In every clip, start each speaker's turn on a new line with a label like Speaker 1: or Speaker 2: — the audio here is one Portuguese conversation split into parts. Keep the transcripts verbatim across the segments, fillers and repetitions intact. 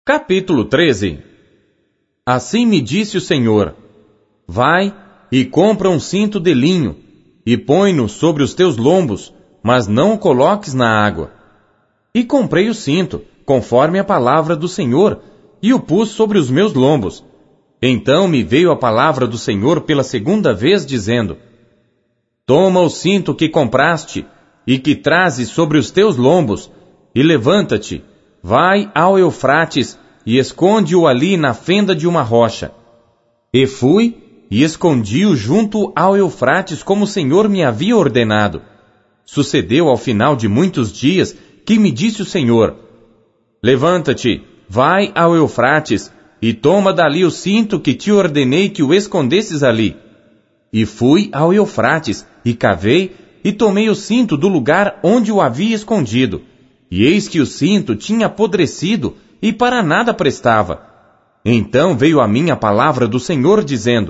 Speaker 1: Capítulo treze. Assim me disse o Senhor: Vai e compra um cinto de linho, e põe-no sobre os teus lombos, mas não o coloques na água. E comprei o cinto, conforme a palavra do Senhor, e o pus sobre os meus lombos. Então me veio a palavra do Senhor pela segunda vez, dizendo: Toma o cinto que compraste, e que trazes sobre os teus lombos, e levanta-te, vai ao Eufrates, e esconde-o ali na fenda de uma rocha. E fui, e escondi-o junto ao Eufrates, como o Senhor me havia ordenado. Sucedeu ao final de muitos dias, que me disse o Senhor: Levanta-te, vai ao Eufrates, e toma dali o cinto que te ordenei que o escondesses ali. E fui ao Eufrates, e cavei, e tomei o cinto do lugar onde o havia escondido. E eis que o cinto tinha apodrecido, e para nada prestava. Então veio a mim a palavra do Senhor, dizendo: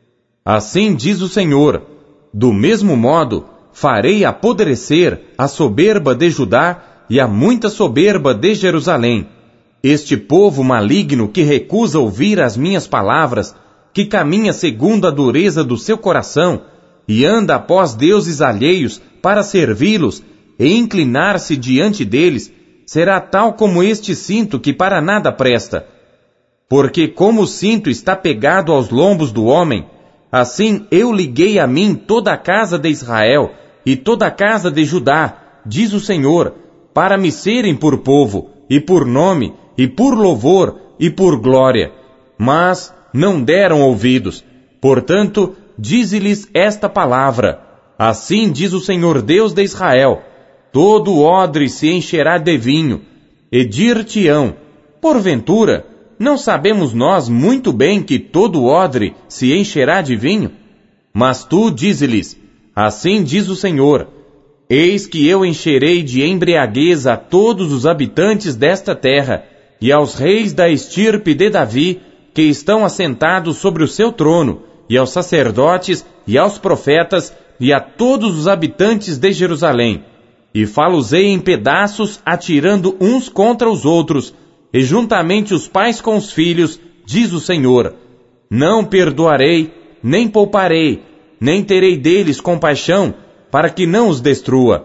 Speaker 1: Assim diz o Senhor: Do mesmo modo, farei apodrecer a soberba de Judá e a muita soberba de Jerusalém. Este povo maligno que recusa ouvir as minhas palavras, que caminha segundo a dureza do seu coração, e anda após deuses alheios para servi-los, e inclinar-se diante deles, será tal como este cinto que para nada presta. Porque como o cinto está pegado aos lombos do homem, assim eu liguei a mim toda a casa de Israel e toda a casa de Judá, diz o Senhor, para me serem por povo, e por nome, e por louvor, e por glória. Mas não deram ouvidos. Portanto, dize-lhes esta palavra: Assim diz o Senhor Deus de Israel: Todo odre se encherá de vinho, e dir-te-ão: Porventura, não sabemos nós muito bem que todo odre se encherá de vinho? Mas tu dize-lhes: Assim diz o Senhor: Eis que eu encherei de embriaguez a todos os habitantes desta terra, e aos reis da estirpe de Davi, que estão assentados sobre o seu trono, e aos sacerdotes, e aos profetas, e a todos os habitantes de Jerusalém. E falo-ei em pedaços, atirando uns contra os outros, e juntamente os pais com os filhos, diz o Senhor. Não perdoarei, nem pouparei, nem terei deles compaixão, para que não os destrua.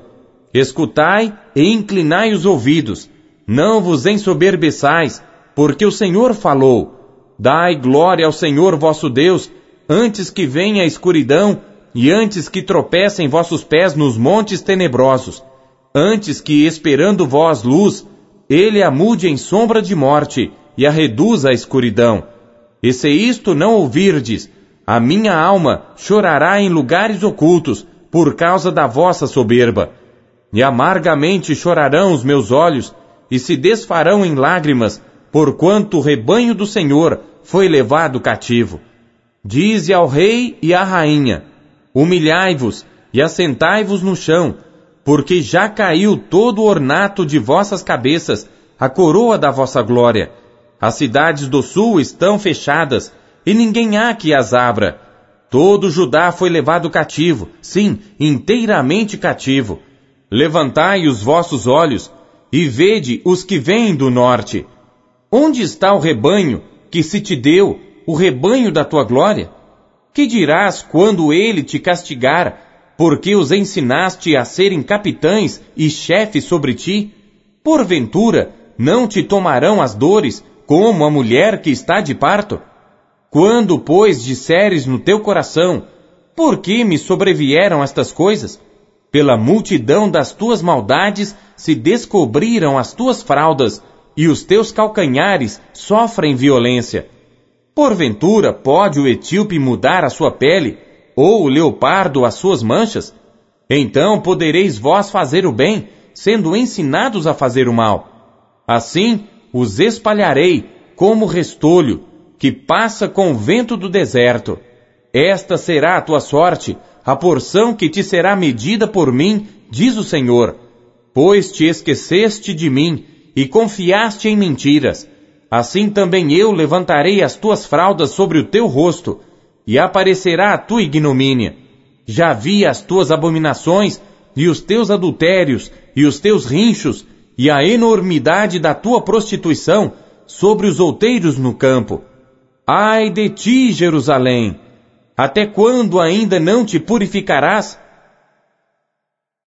Speaker 1: Escutai e inclinai os ouvidos, não vos ensoberbeçais, porque o Senhor falou. Dai glória ao Senhor vosso Deus, antes que venha a escuridão, e antes que tropecem vossos pés nos montes tenebrosos. Antes que, esperando vós luz, ele a mude em sombra de morte, e a reduza à escuridão. E se isto não ouvirdes, a minha alma chorará em lugares ocultos, por causa da vossa soberba. E amargamente chorarão os meus olhos, e se desfarão em lágrimas, porquanto o rebanho do Senhor foi levado cativo. Dize ao rei e à rainha: Humilhai-vos, e assentai-vos no chão, porque já caiu todo o ornato de vossas cabeças, a coroa da vossa glória. As cidades do sul estão fechadas, e ninguém há que as abra. Todo Judá foi levado cativo, sim, inteiramente cativo. Levantai os vossos olhos, e vede os que vêm do norte. Onde está o rebanho que se te deu, o rebanho da tua glória? Que dirás quando ele te castigar, porque os ensinaste a serem capitães e chefes sobre ti? Porventura, não te tomarão as dores, como a mulher que está de parto? Quando, pois, disseres no teu coração: Por que me sobrevieram estas coisas? Pela multidão das tuas maldades se descobriram as tuas fraldas, e os teus calcanhares sofrem violência. Porventura, pode o etíope mudar a sua pele, ou o leopardo as suas manchas? Então podereis vós fazer o bem, sendo ensinados a fazer o mal. Assim os espalharei como restolho, que passa com o vento do deserto. Esta será a tua sorte, a porção que te será medida por mim, diz o Senhor. Pois te esqueceste de mim, e confiaste em mentiras. Assim também eu levantarei as tuas fraldas sobre o teu rosto, e aparecerá a tua ignomínia. Já vi as tuas abominações, e os teus adultérios, e os teus rinchos, e a enormidade da tua prostituição, sobre os outeiros no campo. Ai de ti, Jerusalém! Até quando ainda não te purificarás?